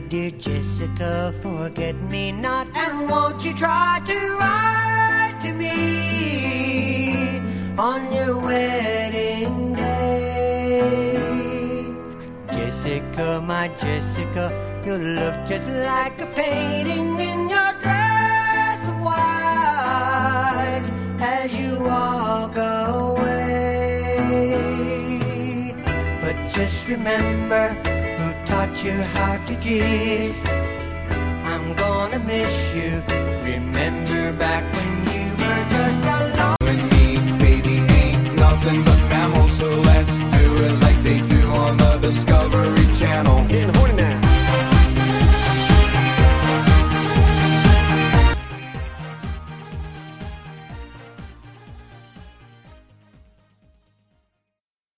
Dear Jessica, forget me not, and won't you try to write to me on your wedding day? Jessica, my Jessica, you look just like a painting in your dress of white as you walk away. But just remember who taught you how to kiss. I'm gonna miss you. Remember back when you were just alone. And me, baby, ain't nothing but mammals, so let's do it like they do on the Discovery Channel.